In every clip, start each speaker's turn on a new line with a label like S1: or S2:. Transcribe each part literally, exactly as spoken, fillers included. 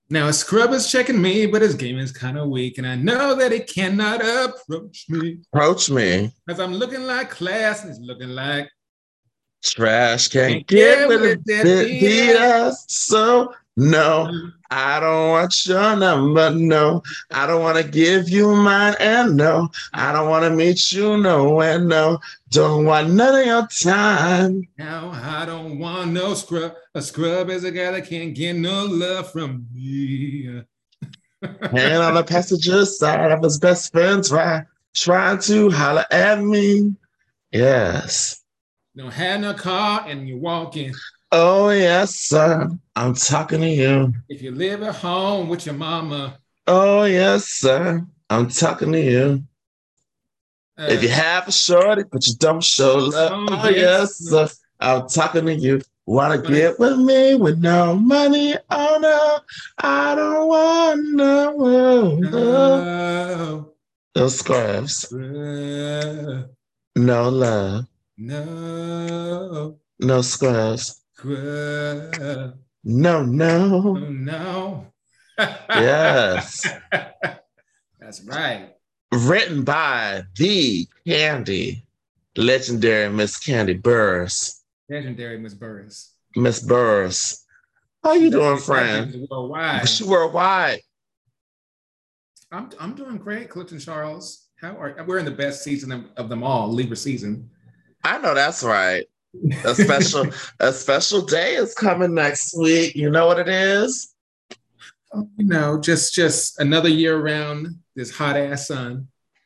S1: Now a scrub is checking me, but his game is kind of weak, and I know that he cannot approach me
S2: Approach me.
S1: because I'm looking like class, and he's looking like
S2: Trash can't
S1: can't
S2: get
S1: get
S2: with
S1: with
S2: a
S1: that
S2: bit beat
S1: beat.
S2: us. So no, I don't want your number. No, I don't want to give you mine. And no, I don't want to meet you. No, and no, don't want none of your time.
S1: Now I don't want no scrub. A scrub is a guy that can't get no love from me.
S2: And on the passenger side of his best friend's ride, trying to holler at me. Yes.
S1: Don't have no car and you're walking.
S2: Oh, yes, sir. I'm talking to you.
S1: If you live at home with your mama.
S2: Oh, yes, sir. I'm talking to you.
S1: Uh,
S2: if you have a shorty, but you don't show love.
S1: oh,
S2: Oh,
S1: yes.
S2: yes, sir. I'm talking to you. Wanna get with me with no money? Oh, no. I don't want no.
S1: No.
S2: No scrubs.
S1: Uh,
S2: No love.
S1: no.
S2: No scrubs.
S1: Scrub.
S2: No, no.
S1: Oh, no.
S2: Yes.
S1: That's right.
S2: Written by the Candy, legendary Miss Candy Burris.
S1: Legendary Miss Burris.
S2: Miss Burris. How you doing, friend?
S1: Worldwide.
S2: She worldwide.
S1: I'm I'm doing great, Clifton Charles. How are we're in the best season of, of them all, Libra season.
S2: I know that's right. A special a special day is coming next week. You know what it is?
S1: Oh, you know, just just another year around this hot ass sun.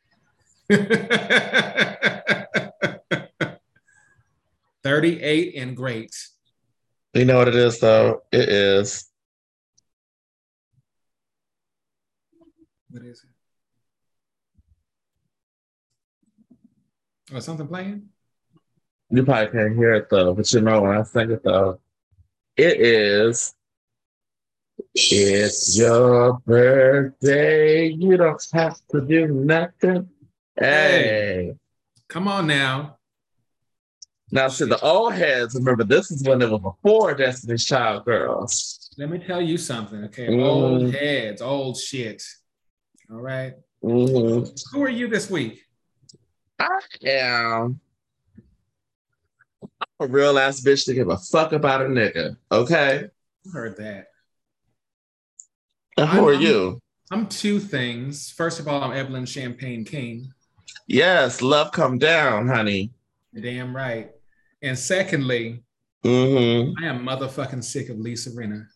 S1: thirty-eight and great.
S2: You know what it is, though? It is.
S1: What is it? Oh, something playing?
S2: You probably can't hear it, though, but you know when I sing it, though. It is. It's your birthday. You don't have to do nothing. Hey.
S1: Hey, come on now.
S2: Now, see, the old heads, remember, this is when it was before Destiny's Child girls.
S1: Let me tell you something, okay?
S2: Mm.
S1: Old heads, old shit. All right.
S2: Mm-hmm.
S1: Who are you this week?
S2: I am a real ass bitch to give a fuck about a nigga. Okay.
S1: I heard that.
S2: And who
S1: I'm,
S2: are you?
S1: I'm, I'm two things. First of all, I'm Evelyn Champagne King.
S2: Yes, love come down, honey.
S1: Damn right. And secondly,
S2: mm-hmm.
S1: I am motherfucking sick of Lisa Rinna.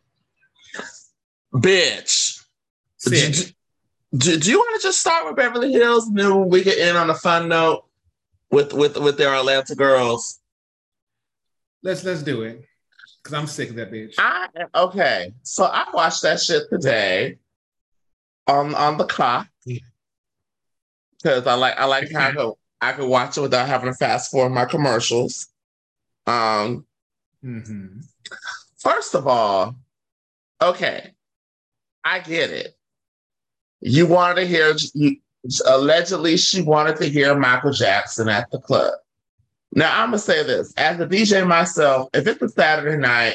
S2: Bitch.
S1: Sick.
S2: Do, do, do you want to just start with Beverly Hills and then we can end on a fun note with with with their Atlanta girls?
S1: Let's let's do it. Because I'm sick of that bitch.
S2: I okay. So I watched that shit today on on the clock. Because I like I like how I could, I could watch it without having to fast forward my commercials. Um
S1: mm-hmm.
S2: First of all, okay, I get it. You wanted to hear you, allegedly she wanted to hear Michael Jackson at the club. Now I'm gonna say this. As a D J myself, if it's a Saturday night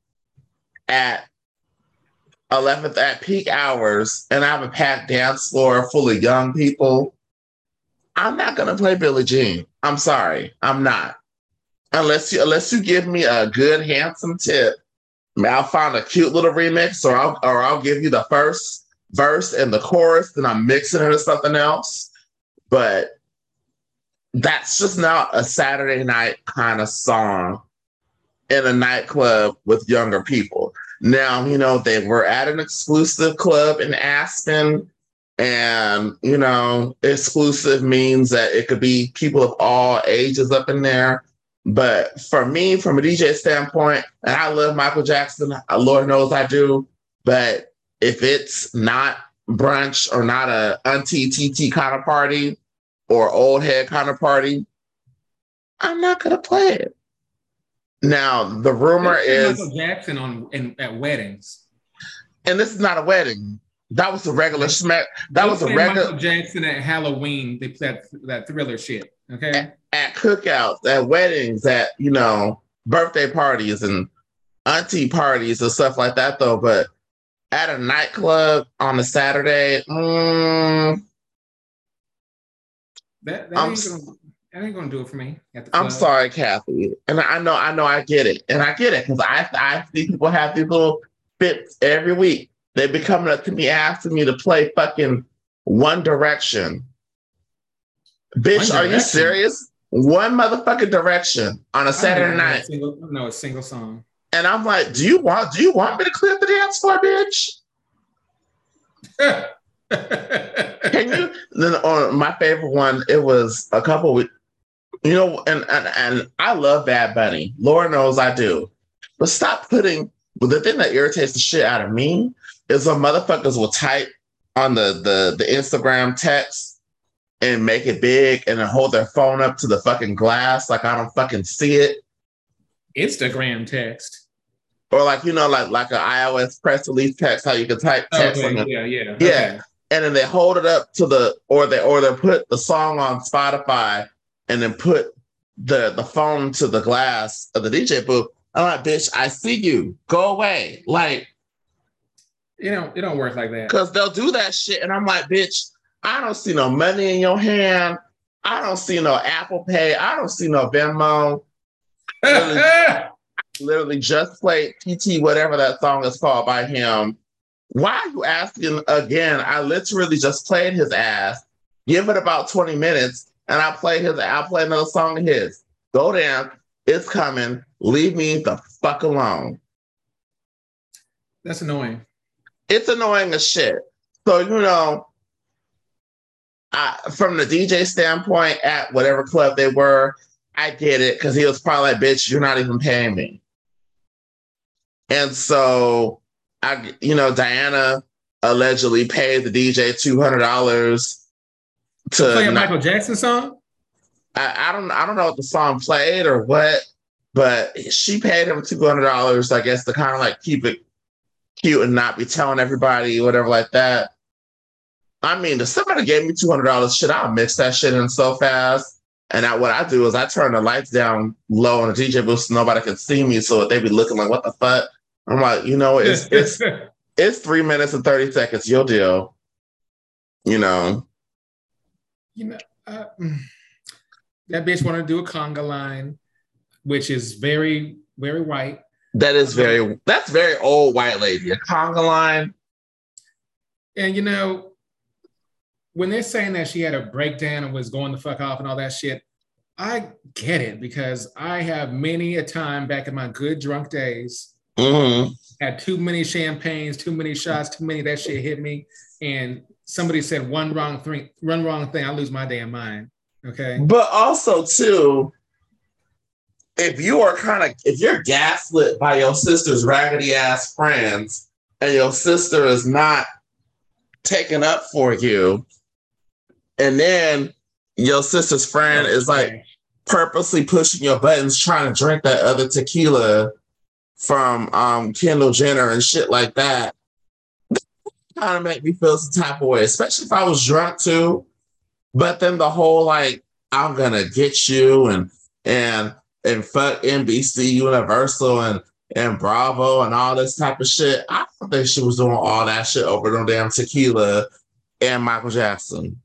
S2: at eleventh at peak hours and I have a packed dance floor full of young people, I'm not gonna play Billie Jean. I'm sorry, I'm not. Unless you unless you give me a good handsome tip, I'll find a cute little remix, or I'll or I'll give you the first verse and the chorus, and I'm mixing it into something else. But that's just not a Saturday night kind of song in a nightclub with younger people. Now, you know, they were at an exclusive club in Aspen. And, you know, exclusive means that it could be people of all ages up in there. But for me, from a D J standpoint, and I love Michael Jackson, Lord knows I do. But if it's not brunch or not a auntie T T kind of party or old head kind of party, I'm not going to play it. Now, the rumor is
S1: Michael Jackson on in, at weddings.
S2: And this is not a wedding. That was a regular smack. That
S1: they
S2: was a regular
S1: Michael Jackson at Halloween. They played that, that Thriller shit. Okay.
S2: At, at cookouts, at weddings, at you know birthday parties and auntie parties and stuff like that. Though, but at a nightclub on a Saturday. Mm,
S1: That that
S2: I'm
S1: ain't gonna that ain't gonna do it for me at the
S2: I'm
S1: club.
S2: sorry, Kathy, and I know I know I get it, and I get it because I I see people have these little fits every week. They be coming up to me asking me to play fucking One Direction.
S1: One
S2: Bitch, are you
S1: Direction.
S2: serious? One motherfucking Direction on a
S1: I don't
S2: Saturday
S1: even know a
S2: night.
S1: single no a single song.
S2: And I'm like, do you want do you want me to clear the dance floor, bitch? Can you then on my favorite one, it was a couple weeks, you know, and, and and I love Bad Bunny. Lord knows I do. But stop putting but the thing that irritates the shit out of me is when motherfuckers will type on the the the Instagram text and make it big and then hold their phone up to the fucking glass like I don't fucking see it.
S1: Instagram text.
S2: Or like, you know, like like an iOS press release text, how you can type text on
S1: Okay,
S2: the
S1: yeah, yeah.
S2: yeah.
S1: Okay.
S2: And then they hold it up to the or they or they put the song on Spotify and then put the the phone to the glass of the D J booth. I'm like, bitch, I see you. Go away. Like,
S1: You know, it don't work like that.
S2: cause they'll do that shit. And I'm like, bitch, I don't see no money in your hand. I don't see no Apple Pay. I don't see no Venmo. Literally, literally just played P T, whatever that song is called by him. Why are you asking again? I literally just played his ass. Give it about twenty minutes, and I'll play his. I'll play another song of his. Go down. It's coming. Leave me the fuck alone.
S1: That's annoying.
S2: It's annoying as shit. So you know, I, from the D J standpoint, at whatever club they were, I get it because he was probably like, "Bitch, you're not even paying me." And so I, you know, Diana allegedly paid the D J two hundred dollars to
S1: Play a
S2: not,
S1: Michael Jackson song?
S2: I, I don't, I don't know what the song played or what, but she paid him two hundred dollars, I guess, to kind of like keep it cute and not be telling everybody whatever like that. I mean, if somebody gave me two hundred dollars, shit, I'll mix that shit in so fast. And I, what I do is I turn the lights down low on the D J booth so nobody can see me, so they be looking like, what the fuck? I'm like, you know, it's it's it's three minutes and thirty seconds. Your deal, you know.
S1: You know, uh, that bitch wanted to do a conga line, which is very, very white.
S2: That is very that's very old white lady. A conga line.
S1: And you know, when they're saying that she had a breakdown and was going the fuck off and all that shit, I get it because I have many a time back in my good drunk days.
S2: Mm-hmm.
S1: Had too many champagnes, too many shots, too many that shit hit me, and somebody said one wrong thing, one wrong thing, I lose my damn mind. Okay.
S2: But also too, if you are kind of if you're gaslit by your sister's raggedy ass friends, and your sister is not taking up for you, and then your sister's friend is like purposely pushing your buttons, trying to drink that other tequila from um, Kendall Jenner and shit like that, that kind of make me feel some type of way, especially if I was drunk too. But then the whole like, I'm gonna get you and and and fuck N B C Universal and and Bravo and all this type of shit. I don't think she was doing all that shit over no damn tequila and Michael Jackson.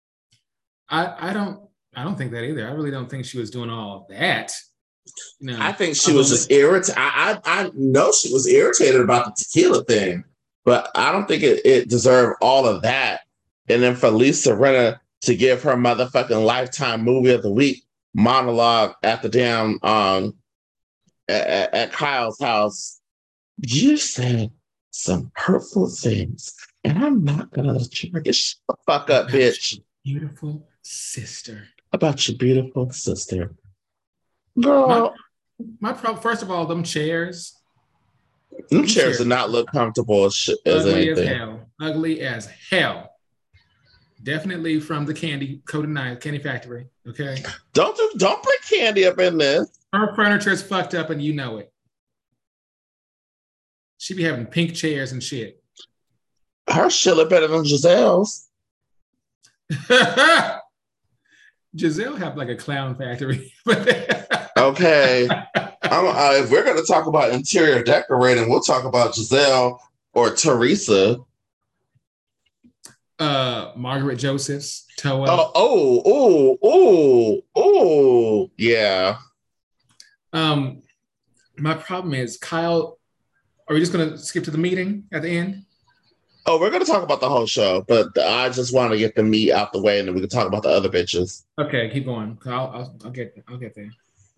S1: I I don't I don't think that either. I really don't think she was doing all of that.
S2: No, I think she was just irritated. I, I I know she was irritated about the tequila thing, but I don't think it, it deserved all of that. And then for Lisa Rinna to give her motherfucking Lifetime Movie of the Week monologue at the damn um at, at Kyle's house, you said some hurtful things, and I'm not gonna let you get shut the fuck up, about bitch.
S1: Your beautiful sister.
S2: About your beautiful sister. Girl,
S1: my, my problem. First of all, them chairs.
S2: Them, them chairs, chairs do not look comfortable as, shit, as
S1: ugly
S2: anything.
S1: as hell. Ugly as hell. Definitely from the candy Code Nine Candy Factory. Okay.
S2: Don't do, don't put candy up in this.
S1: Her furniture is fucked up, and you know it. She be having pink chairs and shit.
S2: Her shit look better than Giselle's.
S1: Giselle have like a clown factory.
S2: Okay. I'm, uh, if we're going to talk about interior decorating, we'll talk about Giselle Or Teresa.
S1: Uh, Margaret Josephs, Toa.
S2: Oh, oh, oh, oh, oh, yeah.
S1: Um, my problem is Kyle. Are we just gonna skip to the meeting at the end?
S2: Oh, we're gonna talk about the whole show, but I just want to get the meat out the way, and then we can talk about the other bitches.
S1: Okay, keep going. I'll, I'll, I'll get, I'll get there.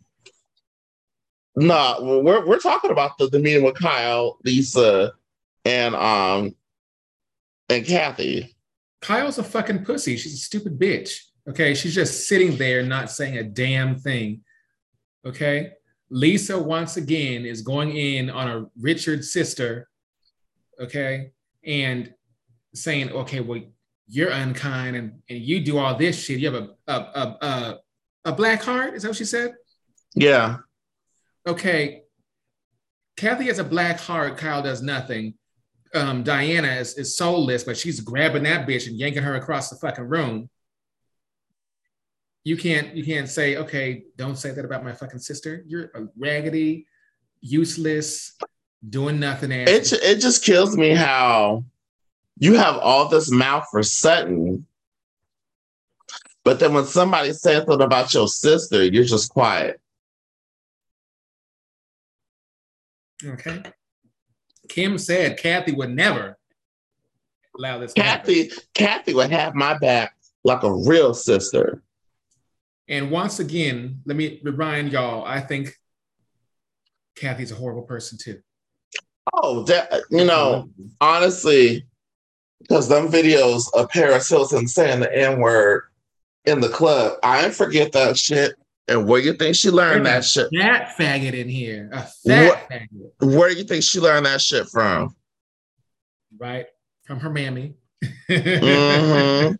S2: No, nah, we're we're talking about the, the meeting with Kyle, Lisa, and um and Kathy.
S1: Kyle's a fucking pussy. She's a stupid bitch. Okay, she's just sitting there not saying a damn thing. Okay, Lisa once again is going in on a Richard sister. Okay, and saying, okay, well, you're unkind and, and you do all this shit. You have a a, a a a black heart. Is that what she said?
S2: Yeah.
S1: Okay. Kathy has a black heart. Kyle does nothing. Um, Diana is, is soulless, but she's grabbing that bitch and yanking her across the fucking room. You can't you can't say, okay, don't say that about my fucking sister. You're a raggedy, useless, doing nothing ass.
S2: It it just kills me how you have all this mouth for Sutton, but then when somebody says something about your sister, you're just quiet.
S1: Okay. Kim said Kathy would never allow this.
S2: Kathy, Kathy would have my back like a real sister.
S1: And once again, let me remind y'all, I think Kathy's a horrible person too.
S2: Oh, that, you know, honestly, because them videos of Paris Hilton saying the N-word in the club, I didn't forget that shit. And where do you think she learned that shit?
S1: Fat faggot in here. A fat what, faggot.
S2: Where do you think she learned that shit from?
S1: Right. From her mammy.
S2: Mm-hmm.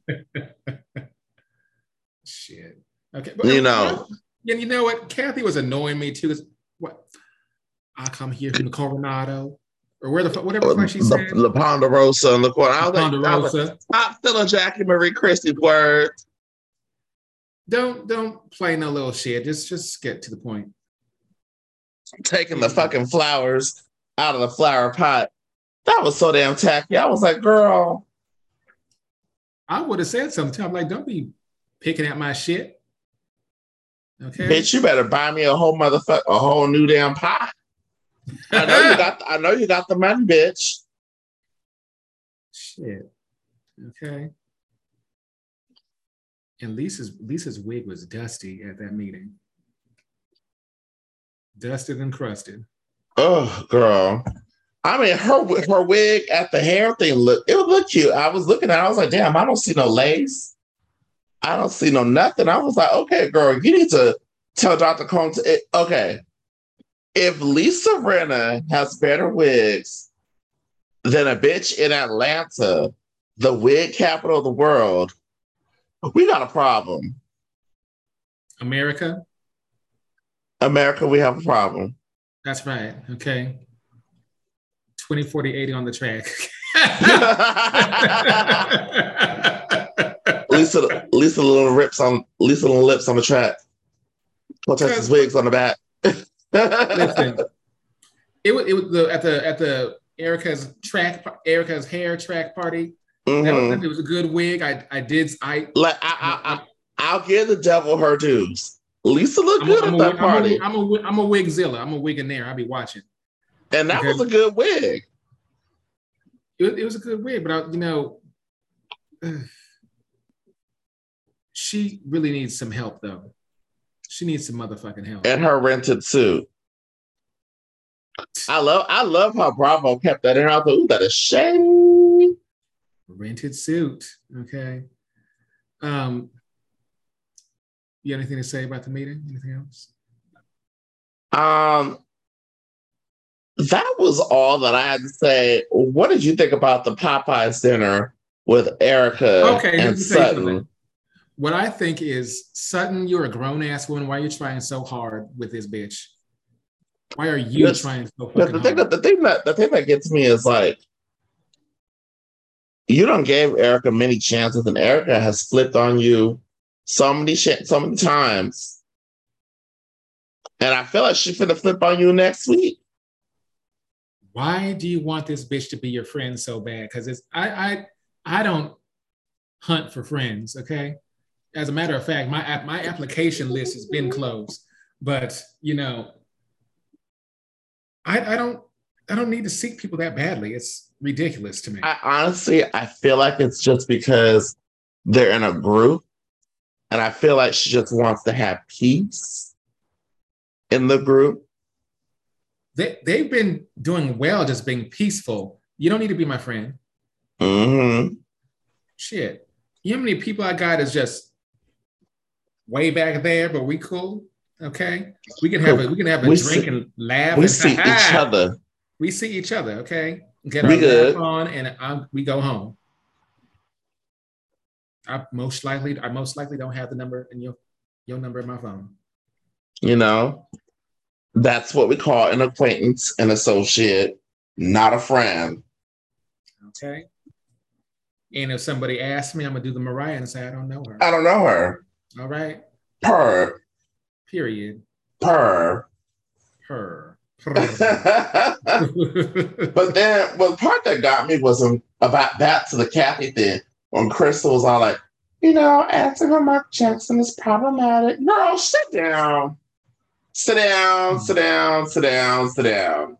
S1: Shit. Okay. But,
S2: you know.
S1: And you know what? Kathy was annoying me too. What? I come here from the Coronado. Or where the whatever the fuck she said.
S2: La Ponderosa and the Coronado. I was like,
S1: Ponderosa.
S2: stop stealing Jackie Marie Christie's words.
S1: Don't don't play no little shit. Just just get to the point.
S2: Taking the fucking flowers out of the flower pot. That was so damn tacky. I was like, girl.
S1: I would have said something. I'm like, don't be picking at my shit. Okay.
S2: Bitch, you better buy me a whole motherfucker, a whole new damn pot. I know you got the, I know you got the money, bitch.
S1: Shit. Okay. And Lisa's Lisa's wig was dusty at that meeting. Dusted and crusted.
S2: Oh, girl. I mean, her her wig at the hair thing look it would look cute. I was looking at it, I was like, damn, I don't see no lace. I don't see no nothing. I was like, okay, girl, you need to tell Doctor Cone to it. Okay. If Lisa Rinna has better wigs than a bitch in Atlanta, the wig capital of the world, we got a problem.
S1: America?
S2: America, we have a problem.
S1: That's right. Okay. twenty, forty, eighty on the track.
S2: Lisa, Lisa little rips on Lisa little lips on the track. Protesters wigs on the back.
S1: Listen, it was it was the at the at the Erica's track Erica's hair track party. Mm-hmm. That was, it was a good wig. I I did I
S2: like I I, I I'll give the devil her dues. Lisa looked good
S1: I'm
S2: at that
S1: a,
S2: party.
S1: I'm a, I'm a I'm a wigzilla. I'm a wig in there. I'll be watching.
S2: And that okay. was a good wig.
S1: It, it was a good wig, but I, you know, uh, she really needs some help though. She needs some motherfucking help.
S2: And her rented suit. I love I love how Bravo kept that in. I thought, ooh, that is shame.
S1: Rented suit. Okay. Um, you have anything to say about the meeting? Anything else?
S2: Um, that was all that I had to say. What did you think about the Popeyes dinner with Erica
S1: okay,
S2: and Sutton?
S1: What I think is, Sutton, you're a grown-ass woman. Why are you trying so hard with this bitch? Why are you yes, trying so fucking
S2: the thing
S1: hard?
S2: That, the, thing that, the thing that gets me is like, you don't give Erica many chances, and Erica has flipped on you so many, sh- so many times. And I feel like she's finna flip on you next week.
S1: why do you want this bitch to be your friend so bad? Because it's I I I don't hunt for friends. Okay, as a matter of fact, my my application list has been closed. But you know, I I don't I don't need to seek people that badly. It's ridiculous to me.
S2: I honestly, I feel like it's just because they're in a group, and I feel like she just wants to have peace in the group.
S1: They they've been doing well, just being peaceful. You don't need to be my friend.
S2: Mm-hmm.
S1: Shit, you know how many people I got is just way back there, but we cool. Okay, we can have a we can have a
S2: we
S1: drink
S2: see,
S1: and laugh.
S2: We
S1: and
S2: see each other.
S1: We see each other. Okay, get
S2: we
S1: our
S2: good.
S1: laugh on, and I'm, we go home. I most likely I most likely don't have the number in your your number in my phone.
S2: You know, that's what we call an acquaintance, an associate, not a friend.
S1: Okay. And if somebody asks me, I'm gonna do the Mariah and say I don't know her.
S2: I don't know her.
S1: All right.
S2: Per.
S1: Period.
S2: Per.
S1: Per.
S2: But then, well, the part that got me was um, about that to the Kathy thing when Crystal was all like, you know, asking her Mark Jackson is problematic. No, sit down. Sit down, sit down, sit down, sit down.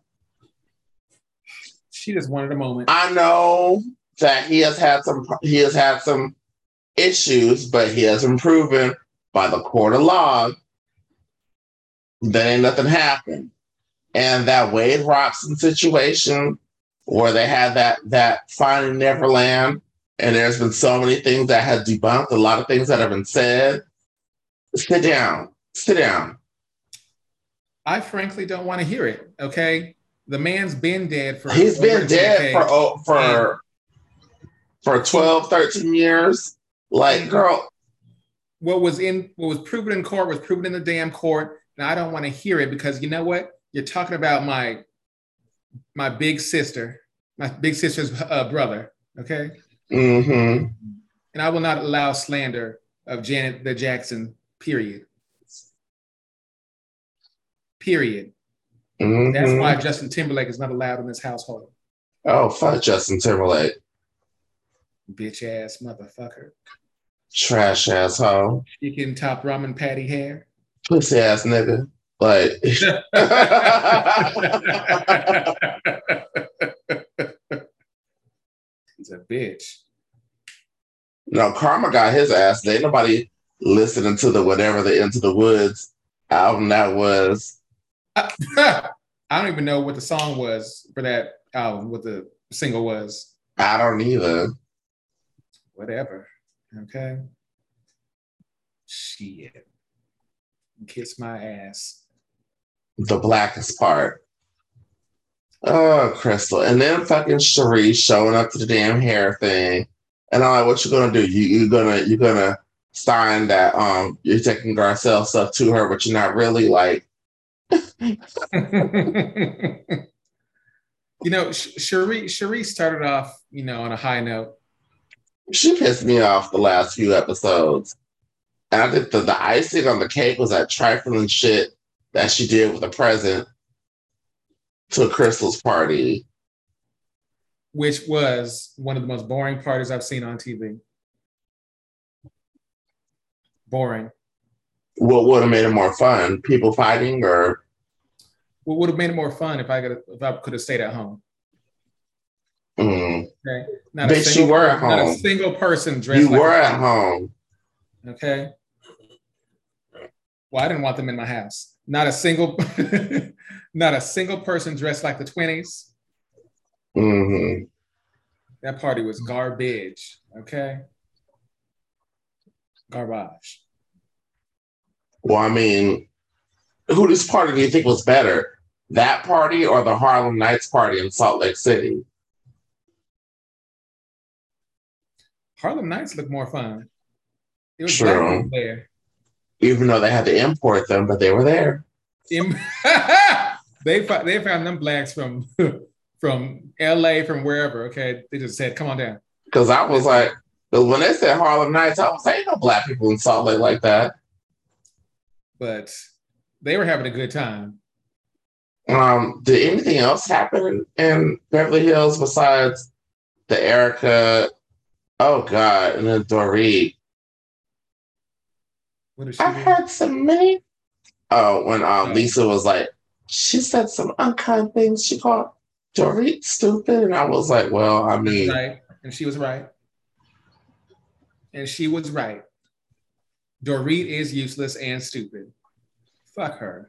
S1: She just wanted a moment.
S2: I know that he has had some he has had some issues, but he has been proven by the court of law that ain't nothing happened. And that Wade Robson situation where they had that that Finding Neverland, and there's been so many things that have debunked, a lot of things that have been said. Sit down. Sit down.
S1: I frankly don't want to hear it. Okay. The man's been dead for
S2: He's been dead for oh, for for twelve, thirteen years. Like, girl.
S1: What was in what was proven in court was proven in the damn court. Now I don't want to hear it because you know what? You're talking about my my big sister, my big sister's uh, brother. Okay.
S2: Mm-hmm.
S1: And I will not allow slander of Janet the Jackson. Period. Period.
S2: Mm-hmm.
S1: That's why Justin Timberlake is not allowed in this household.
S2: Oh, fuck Justin Timberlake.
S1: Bitch ass motherfucker.
S2: Trash asshole.
S1: Chicken top ramen patty hair.
S2: Pussy ass nigga. Like he's
S1: a bitch.
S2: No, Karma got his ass. Ain't nobody listening to the whatever the Into the Woods album that was.
S1: I don't even know what the song was for that album, what the single was.
S2: I don't either.
S1: Whatever. Okay. Shit. Kiss my ass.
S2: The blackest part. Oh, Crystal. And then fucking Cherie showing up to the damn hair thing. And I'm like, what you gonna do? You you gonna you gonna sign that um you're taking Garcelle stuff to her, but you're not really like
S1: you know, Cherie Cherie started off, you know, on a high note.
S2: She pissed me off the last few episodes. And I think the, the icing on the cake was that trifling shit that she did with a present to Crystal's party.
S1: Which was one of the most boring parties I've seen on T V. Boring.
S2: What would have made it more fun? People fighting, or
S1: what would have made it more fun if I could if I could have stayed at home?
S2: Mm.
S1: Okay. Not
S2: Bitch,
S1: a single,
S2: you were at
S1: not
S2: home.
S1: a single person dressed.
S2: You
S1: like
S2: were at home.
S1: Okay. Well, I didn't want them in my house. Not a single, not a single person dressed like the twenties.
S2: Mm-hmm.
S1: That party was garbage. Okay. Garbage.
S2: Well, I mean, whose party do you think was better? That party or the Harlem Nights party in Salt Lake City?
S1: Harlem Nights looked more fun. It was
S2: True.
S1: there.
S2: Even though they had to import them, but they were there.
S1: they they found them blacks from from L A, from wherever. Okay, they just said, "Come on down."
S2: Because I was like, because when they said Harlem Nights, I was like, "Ain't no black people in Salt Lake like that."
S1: But they were having a good time.
S2: Um, did anything else happen in, in Beverly Hills besides the Erica? Oh God, and then Dorit.
S1: What did she
S2: I
S1: do?
S2: heard some many. Oh, when um
S1: Oh,
S2: Lisa was like, she said some unkind things. She called Dorit stupid, and I was like, well, I
S1: that's
S2: mean,
S1: right. And she was right. And she was right. Dorit is useless and stupid. Fuck her.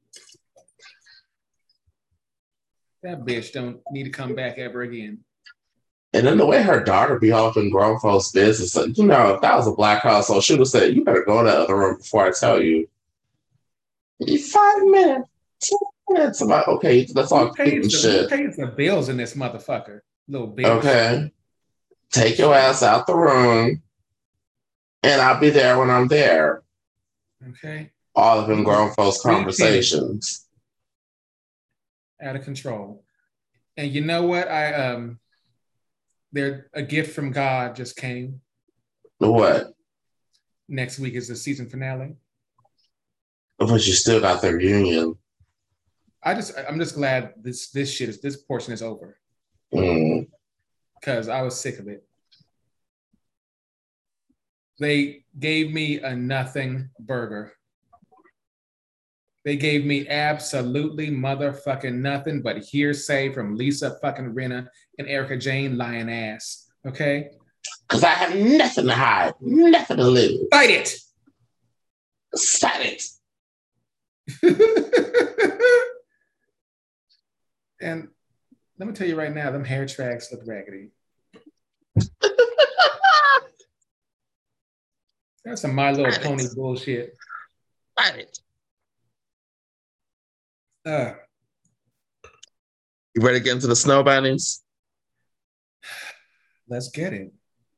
S1: That bitch don't need to come back ever again.
S2: and then the way her daughter be all up in grown folks' business, like, you know, if that was a black household, she would have said, you better go to the other room before I tell you. Five minutes, ten minutes. I'm like, okay, that's
S1: Who
S2: all cute
S1: pays
S2: and
S1: the Who
S2: shit.
S1: pays the bills in this motherfucker? Little bitch.
S2: Okay, take your
S1: Shit.
S2: ass out the room, and I'll be there when I'm there.
S1: Okay.
S2: All of them
S1: Little
S2: grown folks'
S1: free tenant
S2: conversations.
S1: out of control. And you know what? I um there a gift from God just came.
S2: What?
S1: Next week is the season finale.
S2: But you still got the reunion.
S1: I just I'm just glad this this shit is this portion is over.
S2: Mm.
S1: Because I was sick of it. They gave me a nothing burger. They gave me absolutely motherfucking nothing but hearsay from Lisa fucking Rinna and Erica Jane lying ass. Okay?
S2: Because I have nothing to hide, nothing to lose.
S1: Fight it!
S2: Fight
S1: it! And let me tell you right now, them hair tracks look raggedy. That's some My Little Pony it. bullshit.
S2: Fight it.
S1: Uh,
S2: you ready to get into the snow bunnies?
S1: Let's get it.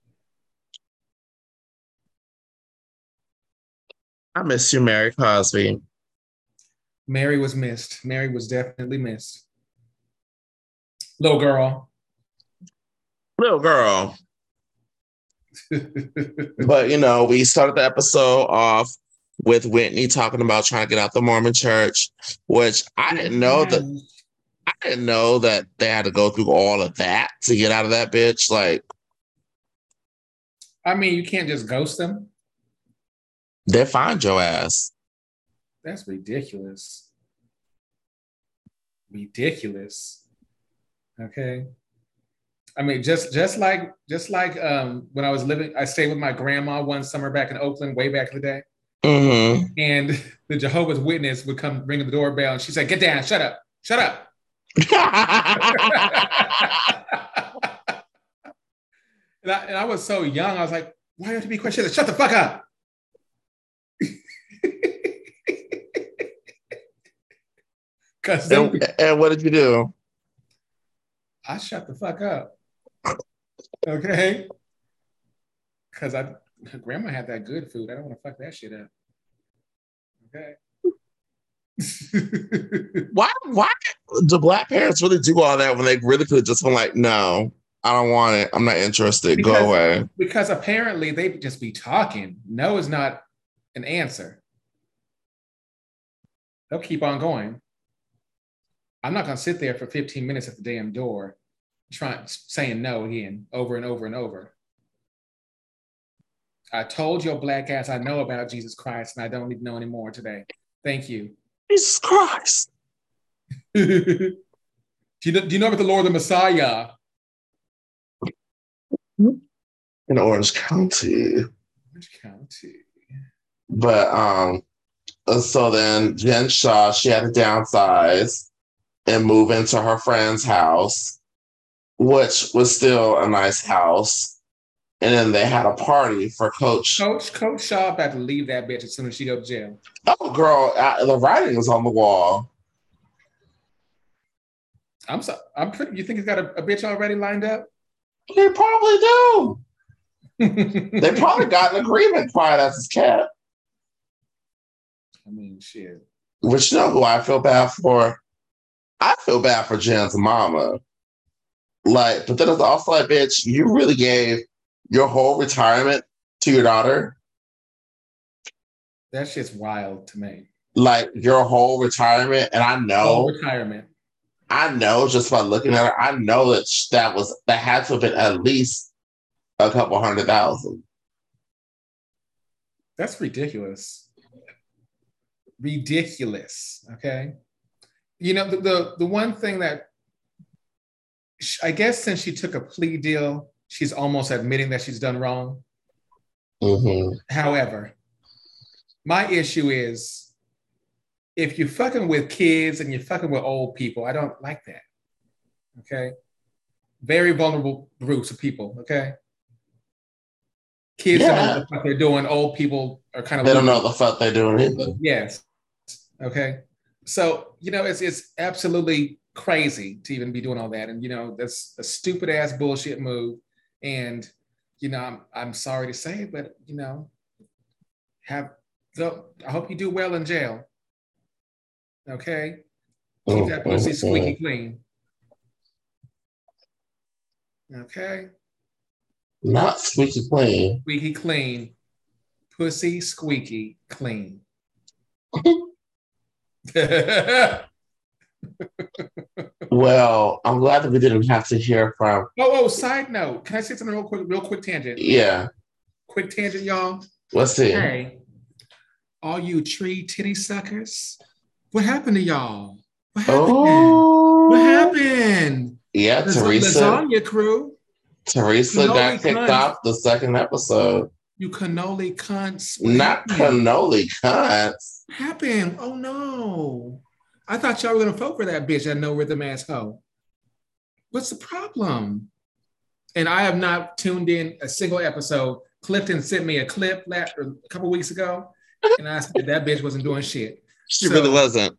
S2: I miss you, Mary Cosby.
S1: Mary was missed. Mary was definitely missed. Little girl.
S2: Little girl. But, you know, we started the episode off with Whitney talking about trying to get out the Mormon church, which I didn't know that I didn't know that they had to go through all of that to get out of that bitch. Like,
S1: I mean, you can't just ghost them.
S2: They'll find your ass.
S1: That's ridiculous. Ridiculous. Okay. I mean, just just like just like um, when I was living, I stayed with my grandma one summer back in Oakland, way back in the day.
S2: Mm-hmm.
S1: And the Jehovah's Witness would come ring the doorbell, and she said, "Get down, shut up, shut up." and, I, and I was so young, I was like, "Why do you have to be quiet? Shut the fuck up."
S2: and, and what did you do?
S1: I shut the fuck up. Okay. Because I grandma had that good food. I don't want to fuck that shit up. Okay.
S2: why why do black parents really do all that when they really could have just been like, no, I don't want it. I'm not interested.
S1: Because,
S2: Go away.
S1: Because apparently they just be talking. No is not an answer. They'll keep on going. I'm not gonna sit there for fifteen minutes at the damn door trying saying no again over and over and over. I told your black ass I know about Jesus Christ and I don't need to know anymore today. Thank you.
S2: Jesus Christ.
S1: do, you know, do you know about the Lord the Messiah?
S2: In Orange County.
S1: Orange County.
S2: But um, so then Jen Shah, she had to downsize and move into her friend's house, which was still a nice house. And then they had a party for Coach.
S1: Coach Coach Shaw about to leave that bitch as soon as she go to jail.
S2: Oh, girl, I, the writing was on the wall.
S1: I'm so. I'm pretty. You think he's got a, a bitch already lined up?
S2: They probably do. They probably got an agreement quiet as his cat.
S1: I mean, shit.
S2: Which you know who I feel bad for? I feel bad for Jen's mama. Like, but then it's also like, bitch, you really gave your whole retirement to your daughter?
S1: That shit's wild to me.
S2: like your whole retirement, and I
S1: Whole
S2: know,
S1: retirement.
S2: I know just by looking at her, I know that sh- that was that had to have been at least a couple hundred thousand.
S1: That's ridiculous. Ridiculous. Okay. You know, the, the, the one thing that sh- I guess since she took a plea deal, she's almost admitting that she's done wrong.
S2: Mm-hmm.
S1: However, my issue is if you're fucking with kids and you're fucking with old people, I don't like that. Okay. Very vulnerable groups of people. Okay. Kids don't know what
S2: Yeah,
S1: the fuck they're doing. Old people are kind of
S2: they don't know
S1: loopy.
S2: what the fuck they're doing either.
S1: Yes. Okay. So, you know, it's it's absolutely crazy to even be doing all that. And, you know, that's a stupid ass bullshit move. And, you know, I'm I'm sorry to say, but you know, have go I hope you do well in jail. Okay. Keep that pussy squeaky clean. Okay.
S2: Not squeaky clean.
S1: Squeaky clean. Pussy squeaky clean.
S2: Well, I'm glad that we didn't have to hear from.
S1: Oh, oh, side note. Can I say something real quick? Real quick tangent.
S2: Yeah.
S1: Quick tangent, y'all.
S2: Let's see.
S1: Hey, all you tree titty suckers. What happened to y'all? What happened?
S2: Oh.
S1: What happened?
S2: Yeah,
S1: The
S2: Teresa.
S1: lasagna crew.
S2: Teresa
S1: Cannoli
S2: got kicked
S1: cunts.
S2: off the second episode.
S1: You cannoli cunts. What
S2: Not
S1: happened?
S2: cannoli cunts.
S1: What happened? Oh no. I thought y'all were gonna vote for that bitch, that no rhythm ass hoe. What's the problem? And I have not tuned in a single episode. Clifton sent me a clip last, a couple weeks ago, and I said that bitch wasn't doing shit.
S2: She
S1: So-
S2: really wasn't.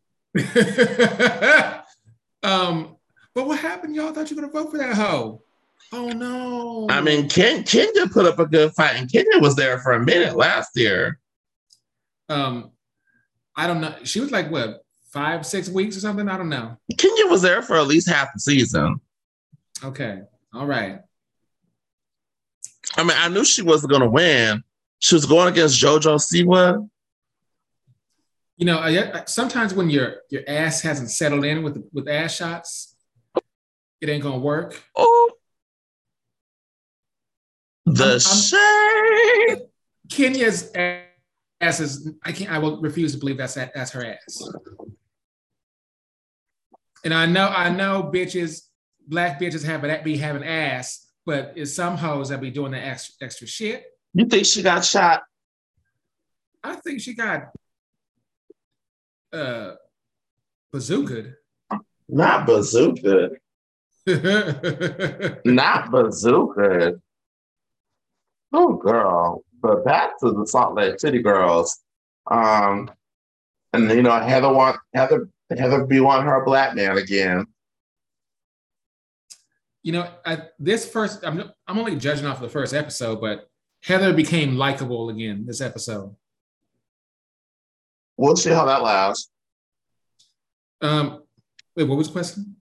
S1: um, but what happened? Y'all thought you were gonna vote for that hoe? Oh no!
S2: I mean, Ken, Kenya put up a good fight, and Kenya was there for a minute last year.
S1: Um, I don't know. She was like what, five, six weeks or something? I don't know.
S2: Kenya was there for at least half the season.
S1: Okay, all right.
S2: I mean, I knew she wasn't going to win. She was going against JoJo Siwa.
S1: You know, I, sometimes when your your ass hasn't settled in with with ass shots, it ain't gonna work.
S2: Oh, the
S1: I'm- I'm-
S2: shade.
S1: Kenya's ass is. I can't. I will refuse to believe that's that's her ass. And I know, I know, bitches, black bitches have that be having ass, but it's some hoes that be doing the extra extra shit.
S2: You think she got shot?
S1: I think she got uh bazookaed.
S2: Not bazooka. Not bazooka. Oh, girl. But back to the Salt Lake City girls. Um, and you know, Heather want Heather Heather B want her a black man again.
S1: You know, I, this first, I'm I'm only judging off the first episode, but Heather became likable again this episode.
S2: We'll see how that lasts.
S1: Um, wait, what was the question?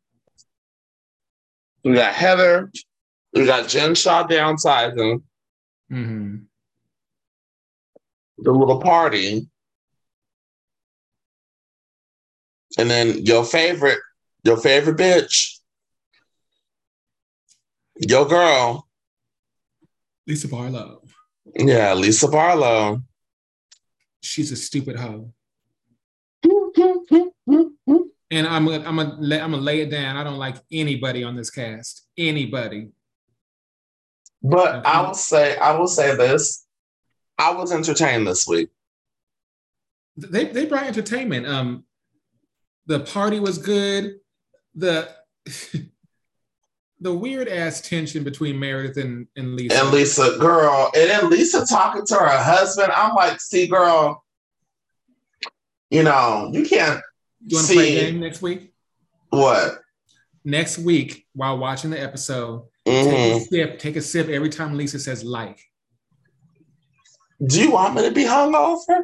S2: We got Heather. We got Jen Shaw downsizing.
S1: Mm-hmm.
S2: The little party. And then your favorite, your favorite bitch. Your girl.
S1: Lisa Barlow.
S2: Yeah, Lisa Barlow.
S1: She's a stupid hoe. And I'm gonna, I'm gonna, I'm gonna lay it down. I don't like anybody on this cast. Anybody.
S2: But
S1: Okay.
S2: I will say, I will say this. I was entertained this week.
S1: They they brought entertainment. Um, the party was good. The the weird ass tension between Meredith and, and Lisa.
S2: And Lisa, girl, and then Lisa talking to her husband. I'm like, see, girl, you know, you can't
S1: You want to
S2: see
S1: play a game next week?
S2: what?
S1: Next week, while watching the episode,
S2: Mhm.
S1: take a sip. Take a sip every time Lisa says "like."
S2: Do you want me to be hungover?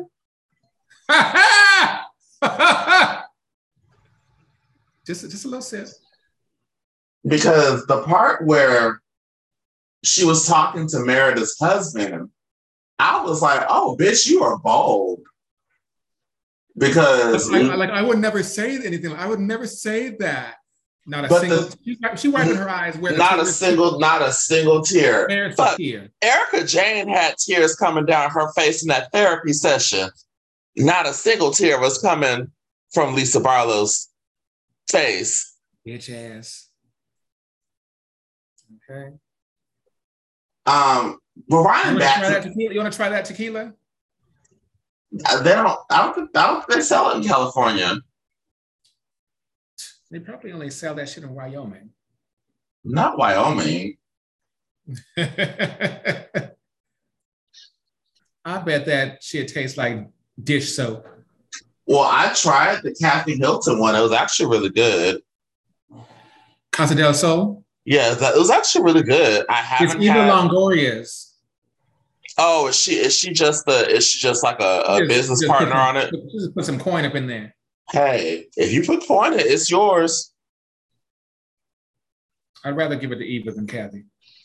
S1: just just a little sip.
S2: Because the part where she was talking to Meredith's husband, I was like, oh, bitch, you are bold. Because
S1: I, I, like I would never say anything. I would never say that. Not a
S2: but
S1: single.
S2: the,
S1: she, she wiping her eyes. Where
S2: not a single, not a single tear.
S1: There's
S2: But
S1: a tear.
S2: Erica Jane had tears coming down her face in that therapy session. Not a single tear was coming from Lisa Barlow's face.
S1: Bitch ass. Okay.
S2: Um, but Ryan
S1: you
S2: back.
S1: Try that tequila? You want to try that tequila?
S2: They don't. I don't think. I don't think they sell it in California.
S1: They probably only sell that shit in Wyoming.
S2: Not Wyoming.
S1: I bet that shit tastes like dish soap.
S2: Well, I tried the Kathy Hilton one. It was actually really good.
S1: Casa del Sol?
S2: Yeah, that, it was actually really good. I haven't
S1: It's Eva
S2: had...
S1: Longoria's.
S2: Oh, is she is she just the is she just like a, a just, business just partner
S1: put,
S2: on it?
S1: Just put some coin up in there.
S2: Hey, if you put coin in it, it's yours.
S1: I'd rather give it to Eva than Kathy.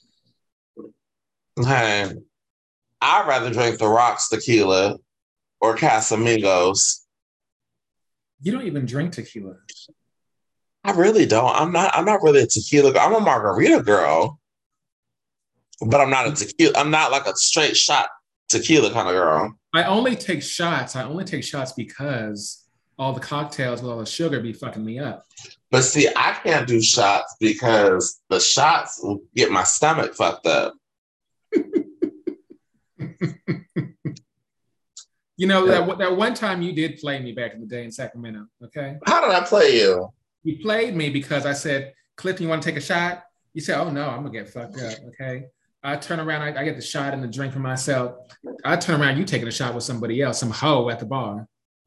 S2: Hey, I'd rather drink the Rocks tequila or Casamigos.
S1: You don't even drink tequila.
S2: I really don't. I'm not. I'm not really a tequila girl. I'm a margarita girl, but I'm not a tequila. I'm not like a straight shot tequila kind of girl.
S1: I only take shots. I only take shots because all the cocktails with all the sugar be fucking me up.
S2: But see, I can't do shots because the shots will get my stomach fucked up.
S1: You know, yeah. that that one time you did play me back in the day in Sacramento, okay?
S2: How did I play you?
S1: You played me because I said, Clifton, you want to take a shot? You said, oh, no, I'm going to get fucked up, okay? I turn around, I, I get the shot and the drink for myself. I turn around, you taking a shot with somebody else, some hoe at the bar.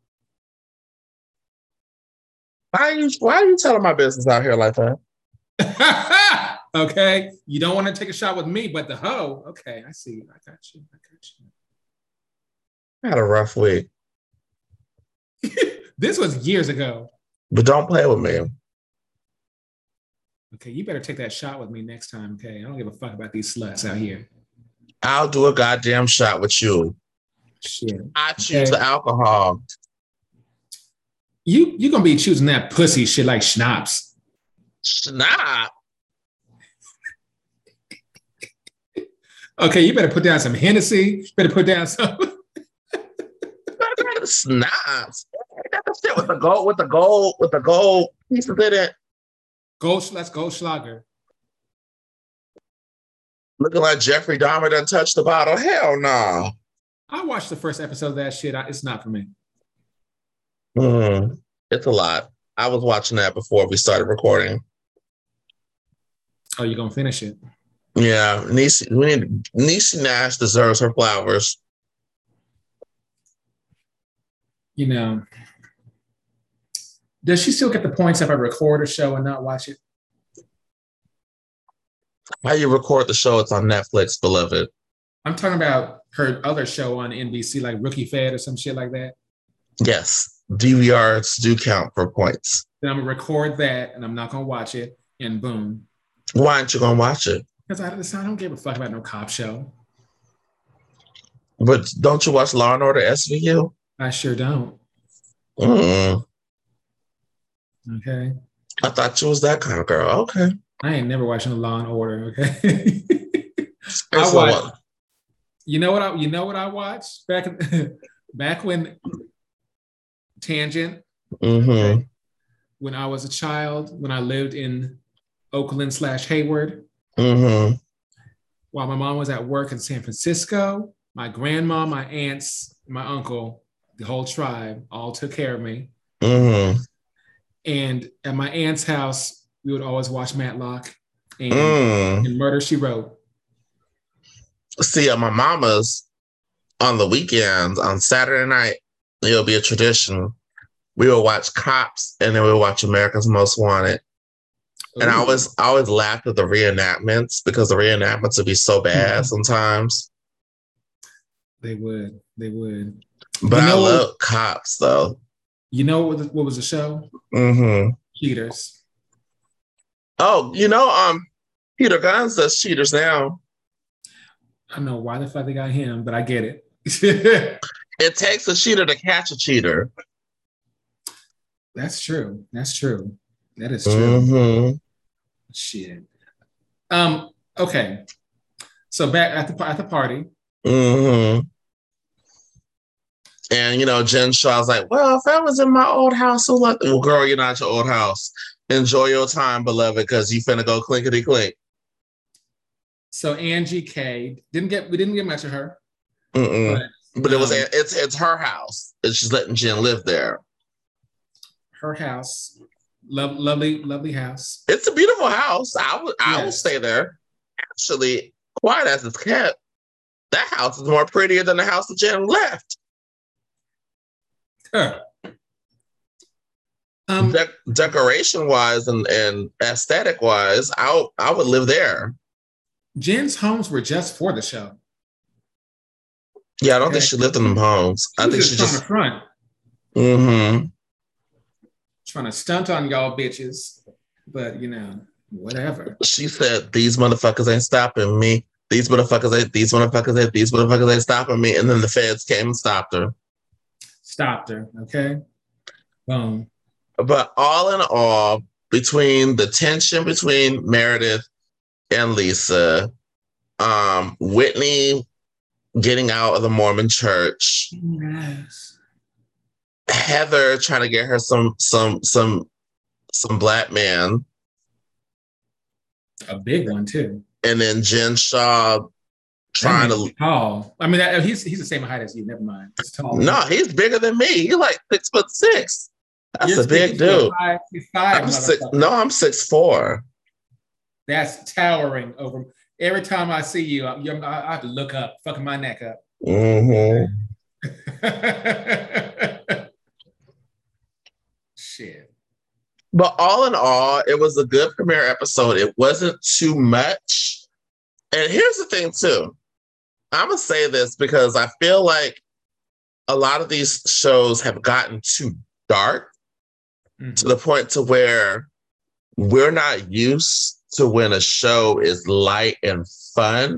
S2: Why are you, why are you telling my business out here like
S1: that? Okay? You don't want to take a shot with me, but the hoe, okay, I see. I got you. I got you.
S2: I had a rough week.
S1: This was years ago.
S2: But don't play with me.
S1: Okay, you better take that shot with me next time, okay? I don't give a fuck about these sluts out here.
S2: I'll do a goddamn shot with you.
S1: Shit.
S2: I choose okay. the alcohol.
S1: You, you're going to be choosing that pussy shit like schnapps.
S2: Schnapps?
S1: Okay, you better put down some Hennessy. Better put down some...
S2: Schnapps. Shit with the gold, with the gold, with the gold pieces in it.
S1: Gold, that's Goldschlager.
S2: Looking like Jeffrey Dahmer done touched the bottle. Hell no. Nah.
S1: I watched the first episode of that shit. I, it's not for me.
S2: Mm, it's a lot. I was watching that before we started recording.
S1: Oh, you're gonna finish it?
S2: Yeah, Niecy, we need Niecy Nash deserves her flowers.
S1: You know, does she still get the points if I record a show and not watch it?
S2: How you record the show? It's on Netflix, beloved.
S1: I'm talking about her other show on N B C, like Rookie Fed or some shit like that.
S2: Yes, D V Rs do count for points.
S1: Then I'm gonna record that, and I'm not gonna watch it, and boom.
S2: Why aren't you gonna watch it?
S1: Because I, I don't give a fuck about no cop show.
S2: But don't you watch Law and Order S V U?
S1: I sure don't.
S2: Mm.
S1: Okay.
S2: I thought you was that kind of girl. Okay.
S1: I ain't never watching a Law and Order. Okay. I watch, you know what? I you know what I watched back in, back when Tangent.
S2: Mm-hmm.
S1: Okay, when I was a child, when I lived in Oakland slash Hayward.
S2: Mm-hmm.
S1: While my mom was at work in San Francisco, my grandma, my aunts, my uncle, the whole tribe all took care of me.
S2: Mm-hmm.
S1: And at my aunt's house, we would always watch Matlock and,
S2: mm.
S1: and Murder, She Wrote.
S2: See, at my mama's on the weekends, on Saturday night, it'll be a tradition. We will watch Cops and then we'll watch America's Most Wanted. Ooh. And I always, I always laughed at the reenactments because the reenactments would be so bad mm-hmm. sometimes.
S1: They would. They would.
S2: But
S1: you know,
S2: I love Cops, though.
S1: You know what, was, what was the show?
S2: Mm-hmm.
S1: Cheaters.
S2: Oh, you know, um, Peter Guns does Cheaters now.
S1: I don't know why the fuck they got him, but I get it.
S2: It takes a cheater to catch a cheater.
S1: That's true. That's true. That is true.
S2: Mm-hmm.
S1: Shit. Um. Okay. So back at the at the party.
S2: Mm-hmm. And you know, Jen Shaw's like, well, if I was in my old house, so like, well, girl, you're not your old house. Enjoy your time, beloved, because you finna go clinkety clink.
S1: So Angie K didn't get we didn't get much of her,
S2: Mm-mm.
S1: but
S2: But it was
S1: um,
S2: it's it's her house. It's just letting Jen live there.
S1: her house, love, lovely, lovely house.
S2: It's a beautiful house. I would I will
S1: Yes.
S2: stay there. Actually, quiet as it's kept, that house is more prettier than the house that Jen left.
S1: Huh. Um,
S2: De- decoration wise and, and aesthetic wise, I I would live there.
S1: Jen's homes were just for the show.
S2: Yeah, I don't think
S1: Okay.
S2: she lived in them homes.
S1: She
S2: I
S1: was
S2: think
S1: just
S2: she
S1: trying to
S2: just.
S1: front,
S2: Mm-hmm.
S1: trying to stunt on y'all bitches. But you know, whatever.
S2: She said, "These motherfuckers ain't stopping me. These motherfuckers ain't. These motherfuckers ain't. These motherfuckers ain't stopping me." And then the feds came and stopped her.
S1: Stopped her. Okay. Boom.
S2: But all in all, between the tension between Meredith and Lisa, um, Whitney getting out of the Mormon church,
S1: Yes.
S2: Heather trying to get her some some some some black man,
S1: A big one too.
S2: and then Jen Shaw trying to.
S1: Tall. I mean, that, he's he's the same height as you. Never mind. He's taller.
S2: No, he's bigger than me. He's like six foot six. That's
S1: You're
S2: a big dude.
S1: Five, he's five,
S2: I'm six. No, I'm six four.
S1: That's towering over. Every time I see you, I, I have to look up, fucking my neck up.
S2: Mm-hmm.
S1: Shit.
S2: But all in all, it was a good premiere episode. It wasn't too much. And here's the thing, too. I'm going to say this because I feel like a lot of these shows have gotten too dark mm-hmm. to the point to where we're not used to when a show is light and fun.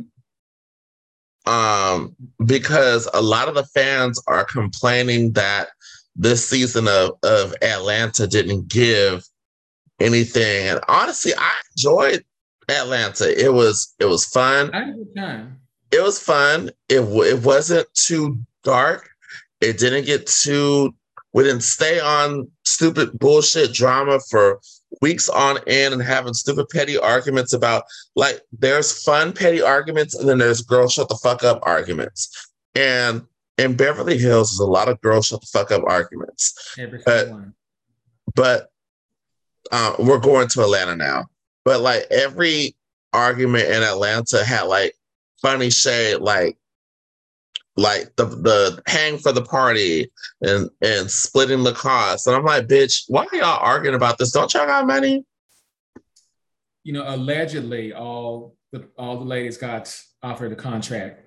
S2: Um, because a lot of the fans are complaining that this season of, of Atlanta didn't give anything. And honestly, I enjoyed Atlanta. It was it was fun.
S1: I had a good time.
S2: It was fun. It it wasn't too dark. It didn't get too. We didn't stay on stupid bullshit drama for weeks on end and having stupid petty arguments about, like, there's fun petty arguments and then there's girl shut the fuck up arguments. And in Beverly Hills, there's a lot of girl shut the fuck up arguments.
S1: Every
S2: but
S1: one.
S2: but uh, we're going to Atlanta now. But like every argument in Atlanta had like funny shade, like like the the paying for the party and and splitting the cost. And I'm like, bitch, why are y'all arguing about this? Don't y'all got money?
S1: You know, allegedly all the all the ladies got offered a contract.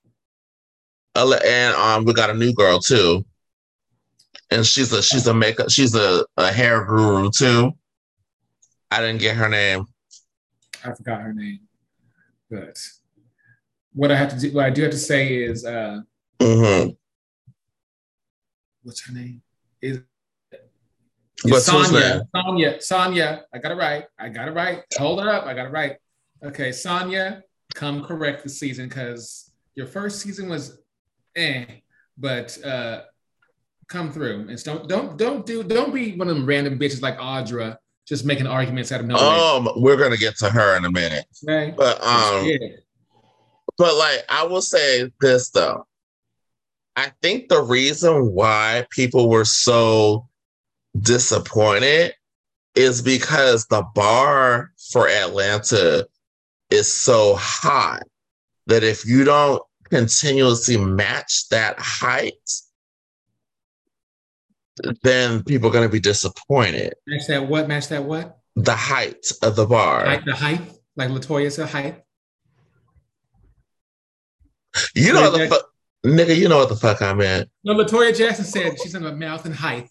S2: And um, we got a new girl too. And she's a she's a makeup, she's a, a hair guru too. I didn't get her name.
S1: I forgot her name. But what I have to do, what I do have to say is, uh,
S2: mm-hmm.
S1: what's her name? Is
S2: Sonia?
S1: Sonia, Sonia. I got it right. I got it right. Hold it up. I got it right. Okay, Sonia, come correct this season because your first season was, eh, but uh, come through and don't don't don't do don't be one of them random bitches like Audra just making arguments out of nowhere.
S2: Um, we're gonna get to her in a minute.
S1: Okay.
S2: But um. Yeah. But like, I will say this though. I think the reason why people were so disappointed is because the bar for Atlanta is so high that if you don't continuously match that height, then people are going to be disappointed.
S1: Match that what? Match that what?
S2: The height of the bar.
S1: Like the height? Like LaToya said, height?
S2: You know what the fuck, nigga, you know what the fuck I meant.
S1: No, LaToya Jackson said she's in a mouth and height.